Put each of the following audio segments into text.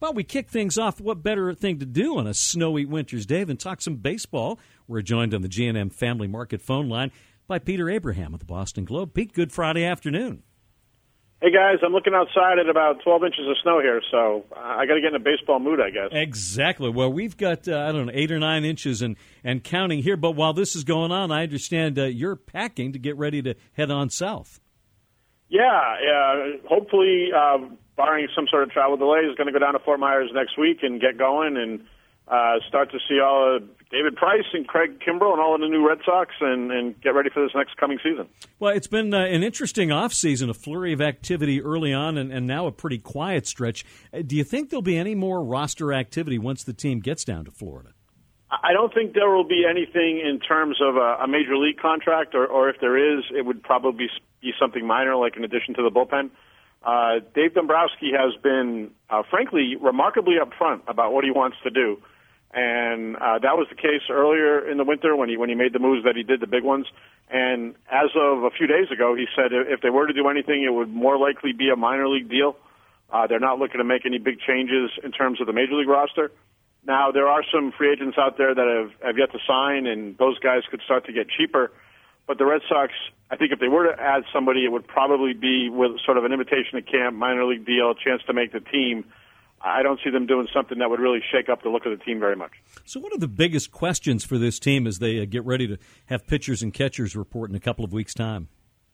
Well, we kick things off. What better thing to do on a snowy winter's day than talk some baseball? We're joined on the G&M Family Market phone line by Peter Abraham of the Boston Globe. Pete, good Friday afternoon. Hey, guys, I'm looking outside at about 12 inches of snow here, so I got to get in a baseball mood, I guess. Exactly. Well, we've got, 8 or 9 inches and counting here. But while this is going on, I understand you're packing to get ready to head on south. Yeah. Hopefully, barring some sort of travel delay, is going to go down to Fort Myers next week and get going and start to see all of David Price and Craig Kimbrell and all of the new Red Sox and get ready for this next coming season. Well, it's been an interesting offseason, a flurry of activity early on and now a pretty quiet stretch. Do you think there'll be any more roster activity once the team gets down to Florida? I don't think there will be anything in terms of a major league contract, or if there is, it would probably be something minor, like in addition to the bullpen. Dave Dombrowski has been, frankly, remarkably upfront about what he wants to do. And that was the case earlier in the winter when he made the moves that he did, the big ones. And as of a few days ago, he said if they were to do anything, it would more likely be a minor league deal. They're not looking to make any big changes in terms of the major league roster. Now, there are some free agents out there that have yet to sign, and those guys could start to get cheaper. But the Red Sox, I think if they were to add somebody, it would probably be with sort of an invitation to camp, minor league deal, chance to make the team. I don't see them doing something that would really shake up the look of the team very much. So what are the biggest questions for this team as they get ready to have pitchers and catchers report in a couple of weeks' time?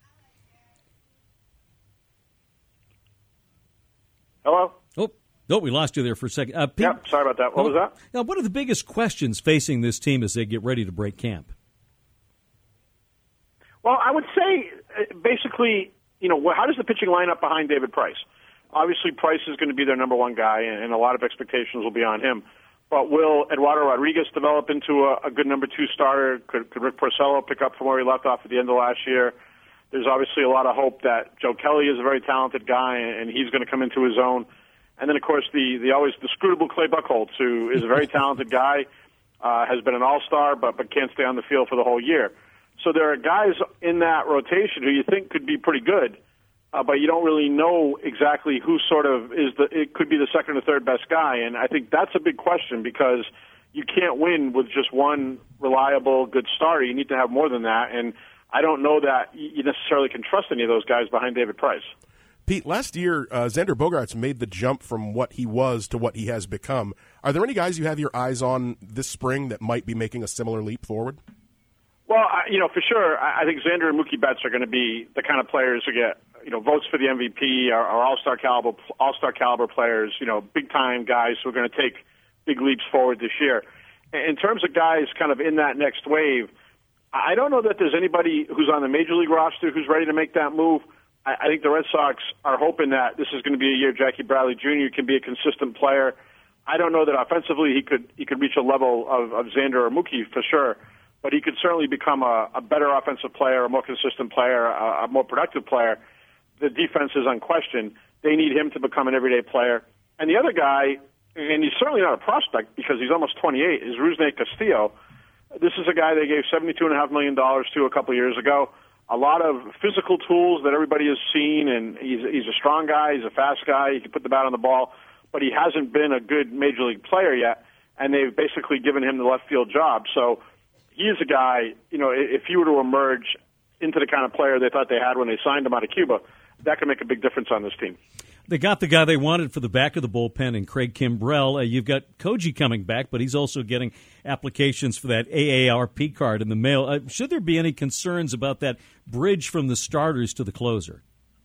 Hello? Oh, we lost you there for a second. Pete, yep, sorry about that. What was that? Now, what are the biggest questions facing this team as they get ready to break camp? Well, I would say basically, how does the pitching line up behind David Price? Obviously, Price is going to be their number one guy, and a lot of expectations will be on him. But will Eduardo Rodriguez develop into a good number two starter? Could Rick Porcello pick up from where he left off at the end of last year? There's obviously a lot of hope that Joe Kelly is a very talented guy, and he's going to come into his own. And then, of course, the always inscrutable Clay Buchholz, who is a very talented guy, has been an all-star, but can't stay on the field for the whole year. So there are guys in that rotation who you think could be pretty good, but you don't really know exactly who sort of it could be the second or third best guy. And I think that's a big question because you can't win with just one reliable, good starter. You need to have more than that. And I don't know that you necessarily can trust any of those guys behind David Price. Pete, last year, Xander Bogaerts made the jump from what he was to what he has become. Are there any guys you have your eyes on this spring that might be making a similar leap forward? Well, for sure, I think Xander and Mookie Betts are going to be the kind of players who get, votes for the MVP, or all-star caliber players, big-time guys who are going to take big leaps forward this year. In terms of guys kind of in that next wave, I don't know that there's anybody who's on the Major League roster who's ready to make that move. I think the Red Sox are hoping that this is going to be a year Jackie Bradley Jr. can be a consistent player. I don't know that offensively he could reach a level of Xander or Mookie for sure, but he could certainly become a better offensive player, a more consistent player, a more productive player. The defense is unquestioned. They need him to become an everyday player. And the other guy, and he's certainly not a prospect because he's almost 28, is Rusney Castillo. This is a guy they gave $72.5 million to a couple years ago. A lot of physical tools that everybody has seen, and he's a strong guy, he's a fast guy, he can put the bat on the ball, but he hasn't been a good major league player yet, and they've basically given him the left field job. So he is a guy, if he were to emerge into the kind of player they thought they had when they signed him out of Cuba, that could make a big difference on this team. They got the guy they wanted for the back of the bullpen in Craig Kimbrell. You've got Koji coming back, but he's also getting applications for that AARP card in the mail. Should there be any concerns about that bridge from the starters to the closer?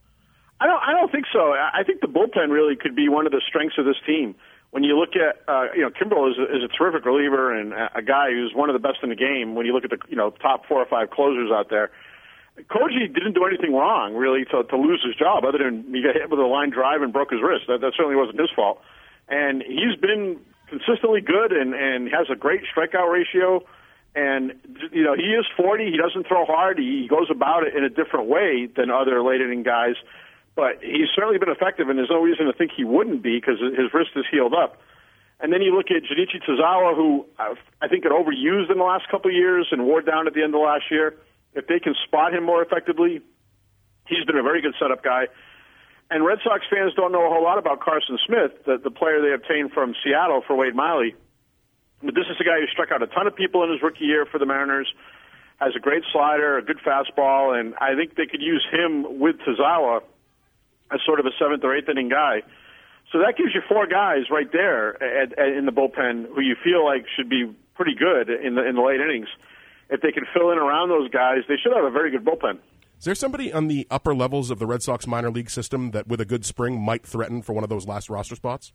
I don't think so. I think the bullpen really could be one of the strengths of this team. When you look at, Kimbrell is a terrific reliever and a guy who's one of the best in the game. When you look at the top 4 or 5 closers out there, Koji didn't do anything wrong, really, to lose his job, other than he got hit with a line drive and broke his wrist. That certainly wasn't his fault. And he's been consistently good and has a great strikeout ratio. And, he is 40. He doesn't throw hard. He goes about it in a different way than other late-inning guys. But he's certainly been effective, and there's no reason to think he wouldn't be because his wrist is healed up. And then you look at Junichi Tozawa, who I think got overused in the last couple of years and wore down at the end of last year. If they can spot him more effectively, he's been a very good setup guy. And Red Sox fans don't know a whole lot about Carson Smith, the player they obtained from Seattle for Wade Miley. But this is a guy who struck out a ton of people in his rookie year for the Mariners, has a great slider, a good fastball, and I think they could use him with Tazawa as sort of a seventh or eighth inning guy. So that gives you four guys right there in the bullpen who you feel like should be pretty good in the late innings. If they can fill in around those guys, they should have a very good bullpen. Is there somebody on the upper levels of the Red Sox minor league system that, with a good spring, might threaten for one of those last roster spots?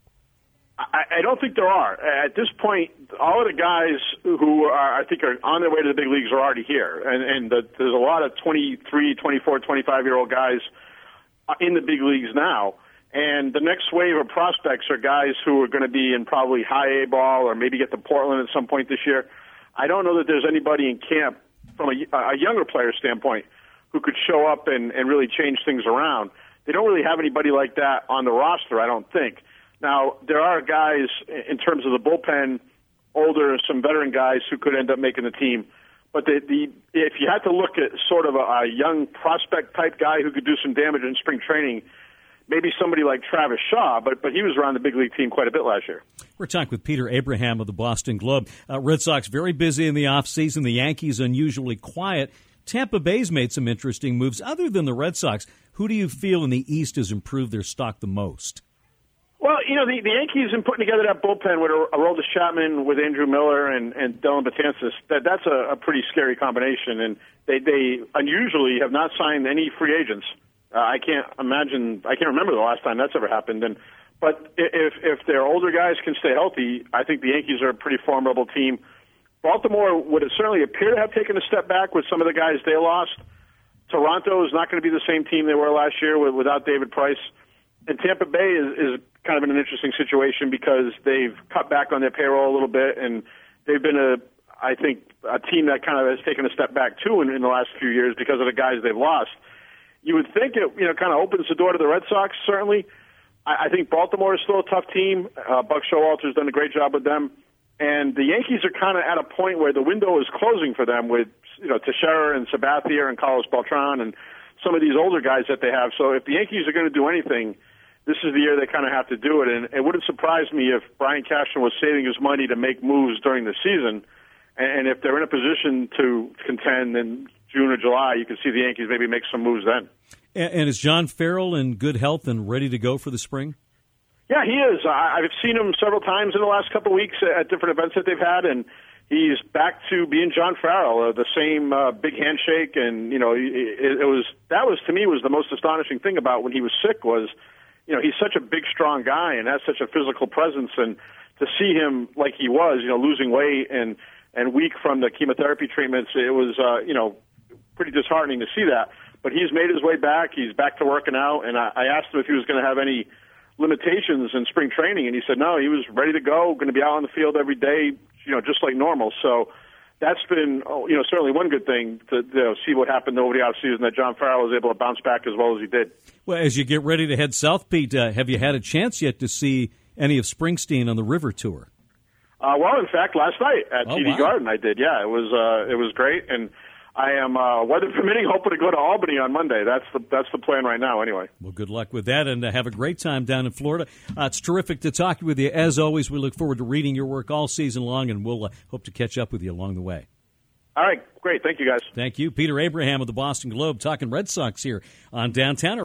I don't think there are. At this point, all of the guys who I think are on their way to the big leagues are already here. And there's a lot of 23, 24, 25-year-old guys in the big leagues now. And the next wave of prospects are guys who are going to be in probably high A ball or maybe get to Portland at some point this year. I don't know that there's anybody in camp from a younger player standpoint who could show up and really change things around. They don't really have anybody like that on the roster, I don't think. Now, there are guys in terms of the bullpen, older, some veteran guys who could end up making the team. But if you had to look at sort of a young prospect-type guy who could do some damage in spring training, maybe somebody like Travis Shaw, but he was around the big league team quite a bit last year. We're talking with Peter Abraham of the Boston Globe. Red Sox very busy in the offseason. The Yankees unusually quiet. Tampa Bay's made some interesting moves. Other than the Red Sox, who do you feel in the East has improved their stock the most? Well, the Yankees in putting together that bullpen with Aroldis Chapman, with Andrew Miller and Dylan Betances, that's a pretty scary combination. And they unusually have not signed any free agents. I can't remember the last time that's ever happened. But if their older guys can stay healthy, I think the Yankees are a pretty formidable team. Baltimore would certainly appear to have taken a step back with some of the guys they lost. Toronto is not going to be the same team they were last year without David Price. And Tampa Bay is kind of in an interesting situation because they've cut back on their payroll a little bit, and they've been I think a team that kind of has taken a step back too in the last few years because of the guys they've lost. You would think it kind of opens the door to the Red Sox, certainly. I think Baltimore is still a tough team. Buck Showalter's done a great job with them. And the Yankees are kind of at a point where the window is closing for them with, Teixeira and Sabathia and Carlos Beltran and some of these older guys that they have. So if the Yankees are going to do anything, this is the year they kind of have to do it. And it wouldn't surprise me if Brian Cashman was saving his money to make moves during the season. And if they're in a position to contend in June or July, you can see the Yankees maybe make some moves then. And is John Farrell in good health and ready to go for the spring? Yeah, he is. I've seen him several times in the last couple of weeks at different events that they've had, and he's back to being John Farrell, the same big handshake. And that was to me was the most astonishing thing about when he was sick was, he's such a big, strong guy and has such a physical presence, and to see him like he was, losing weight and weak from the chemotherapy treatments, it was pretty disheartening to see that. But he's made his way back. He's back to working out, and I asked him if he was going to have any limitations in spring training, and he said no, he was ready to go, going to be out on the field every day, just like normal. So that's been, certainly one good thing to see what happened over the offseason, that John Farrell was able to bounce back as well as he did. Well, as you get ready to head south, Pete, have you had a chance yet to see any of Springsteen on the River Tour? Well, in fact, last night at TD Garden I did. Yeah, it was great, and I am, weather permitting, hoping to go to Albany on Monday. That's the plan right now, anyway. Well, good luck with that, and have a great time down in Florida. It's terrific to talk with you. As always, we look forward to reading your work all season long, and we'll hope to catch up with you along the way. All right, great. Thank you, guys. Thank you. Peter Abraham of the Boston Globe talking Red Sox here on Downtown.